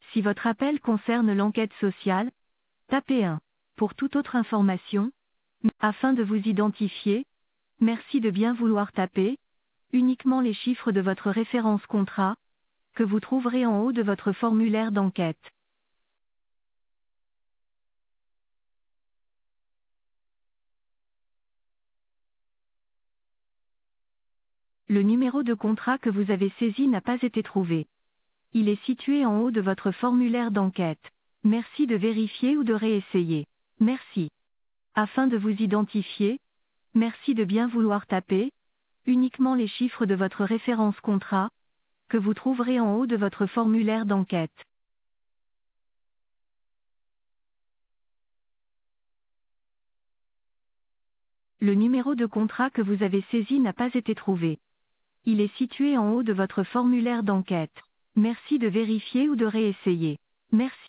Si votre appel concerne l'enquête sociale, tapez 1. Pour toute autre information, afin de vous identifier, merci de bien vouloir taper uniquement les chiffres de votre référence contrat, que vous trouverez en haut de votre formulaire d'enquête. Le numéro de contrat que vous avez saisi n'a pas été trouvé. Il est situé en haut de votre formulaire d'enquête. Merci de vérifier ou de réessayer. Merci. Afin de vous identifier, merci de bien vouloir taper uniquement les chiffres de votre référence contrat, que vous trouverez en haut de votre formulaire d'enquête. Le numéro de contrat que vous avez saisi n'a pas été trouvé. Il est situé en haut de votre formulaire d'enquête. Merci de vérifier ou de réessayer. Merci.